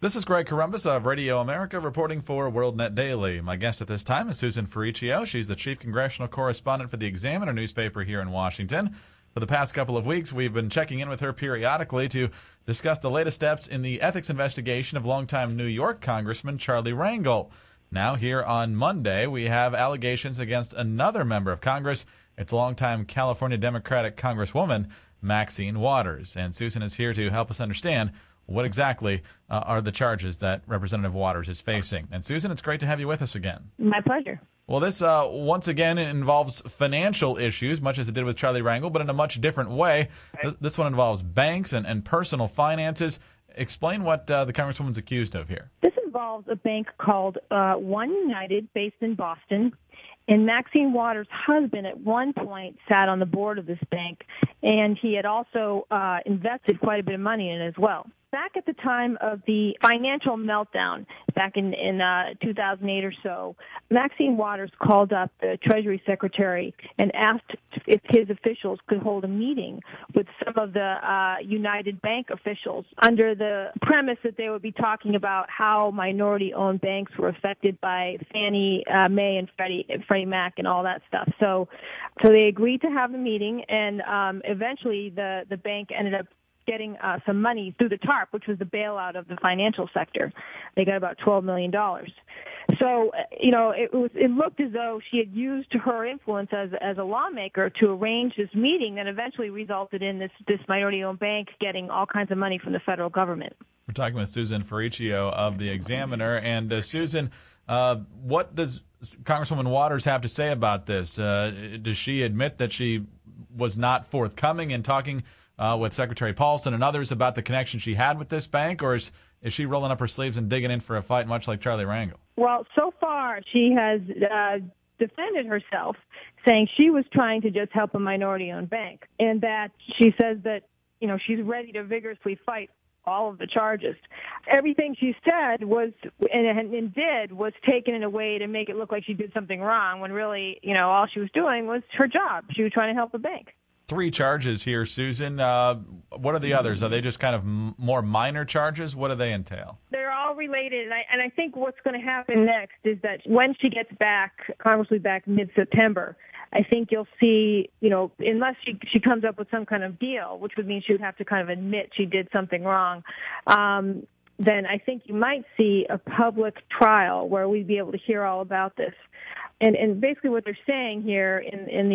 This is Greg Corombos of Radio America reporting for WorldNet Daily. My guest at this time is Susan Ferricchio. She's the chief congressional correspondent for the Examiner newspaper here in Washington. For the past couple of weeks, we've been checking in with her periodically to discuss the latest steps in the ethics investigation of longtime New York Congressman Charlie Rangel. Now, here on Monday, we have allegations against another member of Congress. It's longtime California Democratic Congresswoman Maxine Waters. And Susan is here to help us understand what exactly are the charges that Representative Waters is facing. And Susan, it's great to have you with us again. My pleasure. Well, this once again involves financial issues, much as it did with Charlie Rangel, but in a much different way. This one involves banks and personal finances. Explain what the Congresswoman's accused of here. This involves a bank called One United, based in Boston. And Maxine Waters' husband at one point sat on the board of this bank, and he had also invested quite a bit of money in it as well. Back at the time of the financial meltdown, back in 2008 or so, Maxine Waters called up the Treasury Secretary and asked if his officials could hold a meeting with some of the United Bank officials under the premise that they would be talking about how minority-owned banks were affected by Fannie Mae and Freddie Mac and all that stuff. So they agreed to have the meeting, and eventually the bank ended up getting some money through the TARP, which was the bailout of the financial sector. They got about $12 million. So, it looked as though she had used her influence as a lawmaker to arrange this meeting that eventually resulted in this minority-owned bank getting all kinds of money from the federal government. We're talking with Susan Ferricchio of the Examiner. And Susan, what does Congresswoman Waters have to say about this? Does she admit that she was not forthcoming in talking with Secretary Paulson and others about the connection she had with this bank, or is she rolling up her sleeves and digging in for a fight, much like Charlie Rangel? Well, so far she has defended herself, saying she was trying to just help a minority-owned bank, and that she says that she's ready to vigorously fight all of the charges. Everything she said was and did was taken in a way to make it look like she did something wrong, when really, all she was doing was her job. She was trying to help the bank. 3 charges here, Susan. What are the others? Are they just kind of more minor charges? What do they entail? They're all related, and I think what's going to happen next is that when she gets back, Congress will be back mid-September, I think you'll see, unless she comes up with some kind of deal, which would mean she would have to kind of admit she did something wrong, then I think you might see a public trial where we'd be able to hear all about this. And basically what they're saying here in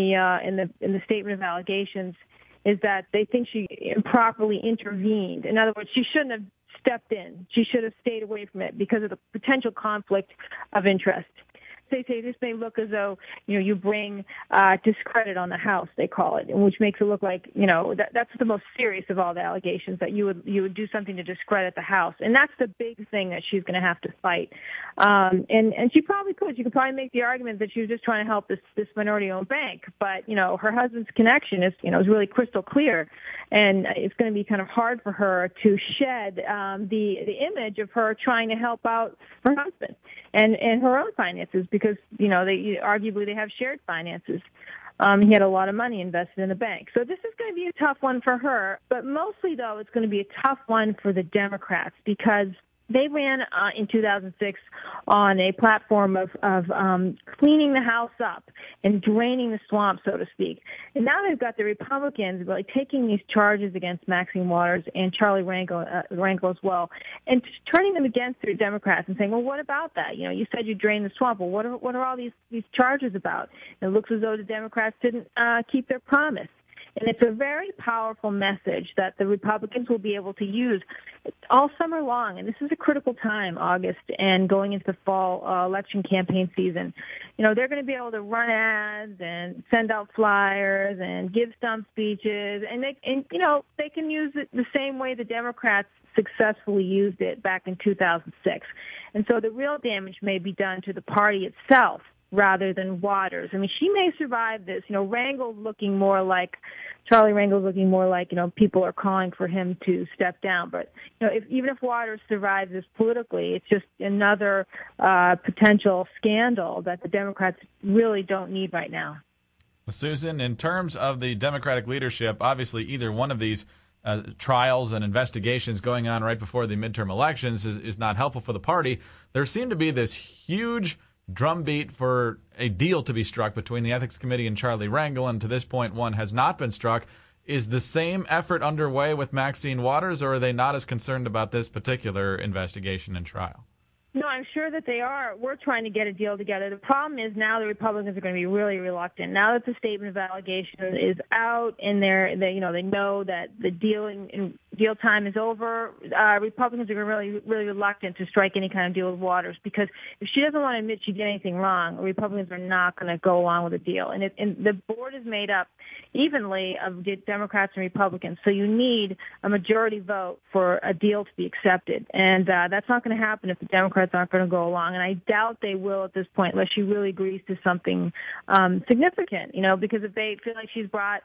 the statement of allegations is that they think she improperly intervened. In other words, she shouldn't have stepped in. She should have stayed away from it because of the potential conflict of interest. They say this may look as though, you bring discredit on the House, they call it, which makes it look like, that's the most serious of all the allegations, that you would do something to discredit the House. And that's the big thing that she's going to have to fight. And she probably could. You could probably make the argument that she was just trying to help this minority-owned bank. But, her husband's connection is really crystal clear. And it's going to be kind of hard for her to shed the image of her trying to help out her husband and her own finances, because, arguably they have shared finances. He had a lot of money invested in the bank. So this is going to be a tough one for her. But mostly, though, it's going to be a tough one for the Democrats, because they ran in 2006 on a platform of cleaning the House up and draining the swamp, so to speak. And now they've got the Republicans really taking these charges against Maxine Waters and Charlie Rangel as well, and turning them against the Democrats and saying, well, what about that? You said you drained the swamp. Well, what are all these charges about? And it looks as though the Democrats didn't keep their promise. And it's a very powerful message that the Republicans will be able to use all summer long. And this is a critical time, August, and going into the fall election campaign season. They're going to be able to run ads and send out flyers and give stump speeches. And they can use it the same way the Democrats successfully used it back in 2006. And so the real damage may be done to the party itself rather than Waters. I mean, she may survive this. Rangel's looking more like, Charlie Rangel's looking more like, people are calling for him to step down. But, even if Waters survives this politically, it's just another potential scandal that the Democrats really don't need right now. Susan, in terms of the Democratic leadership, obviously either one of these trials and investigations going on right before the midterm elections is not helpful for the party. There seemed to be this huge drumbeat for a deal to be struck between the Ethics Committee and Charlie Rangel, and to this point, one has not been struck. Is the same effort underway with Maxine Waters, or are they not as concerned about this particular investigation and trial? No, I'm sure that they are. We're trying to get a deal together. The problem is now the Republicans are going to be really reluctant. Now that the statement of allegation is out and they know that the deal time is over, Republicans are really, really reluctant to strike any kind of deal with Waters, because if she doesn't want to admit she did anything wrong, Republicans are not going to go along with the deal. And the board is made up evenly of Democrats and Republicans, so you need a majority vote for a deal to be accepted. And that's not going to happen if the Democrats aren't going to go along, and I doubt they will at this point unless she really agrees to something significant, because if they feel like she's brought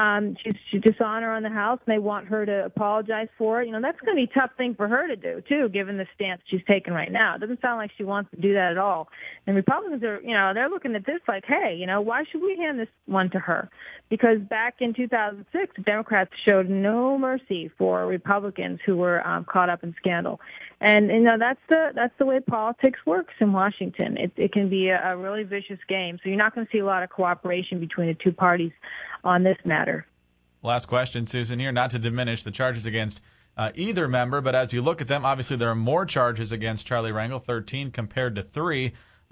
dishonor on the House and they want her to apologize for it, that's going to be a tough thing for her to do, too, given the stance she's taken right now. It doesn't sound like she wants to do that at all. And Republicans are, they're looking at this like, hey, why should we hand this one to her? Because back in 2006, the Democrats showed no mercy for Republicans who were caught up in scandal. And that's the way politics works in Washington. It can be a really vicious game. So you're not going to see a lot of cooperation between the two parties on this matter. Last question, Susan, here, not to diminish the charges against either member, but as you look at them, obviously there are more charges against Charlie Rangel, 13 compared to 3.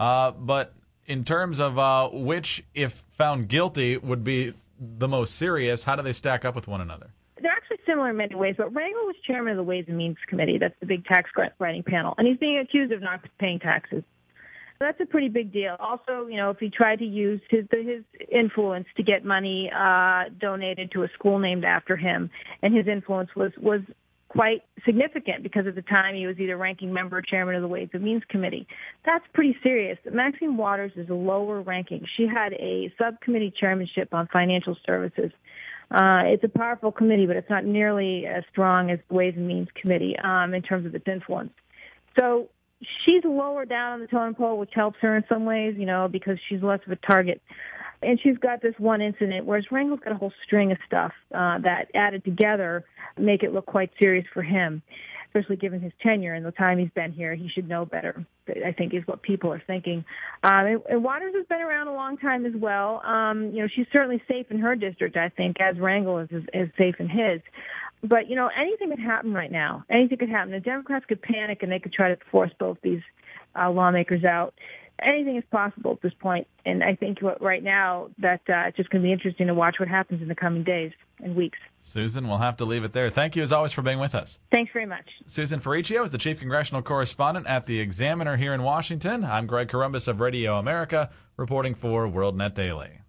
But in terms of which, if found guilty, would be the most serious, how do they stack up with one another? They're actually similar in many ways, but Rangel was chairman of the Ways and Means Committee. That's the big tax writing panel, and he's being accused of not paying taxes. That's a pretty big deal. Also, if he tried to use his influence to get money donated to a school named after him, and his influence was quite significant because at the time he was either ranking member or chairman of the Ways and Means Committee. That's pretty serious. Maxine Waters is a lower ranking. She had a subcommittee chairmanship on financial services. It's a powerful committee, but it's not nearly as strong as the Ways and Means Committee in terms of its influence. So she's lower down on the totem pole, which helps her in some ways, because she's less of a target. And she's got this one incident, whereas Rangel's got a whole string of stuff that added together make it look quite serious for him, especially given his tenure and the time he's been here. He should know better, I think, is what people are thinking. And Waters has been around a long time as well. She's certainly safe in her district, I think, as Rangel is safe in his. But, anything could happen right now. Anything could happen. The Democrats could panic and they could try to force both these lawmakers out. Anything is possible at this point. And I think right now that it's just going to be interesting to watch what happens in the coming days and weeks. Susan, we'll have to leave it there. Thank you, as always, for being with us. Thanks very much. Susan Ferricchio is the chief congressional correspondent at The Examiner here in Washington. I'm Greg Corombos of Radio America, reporting for WorldNet Daily.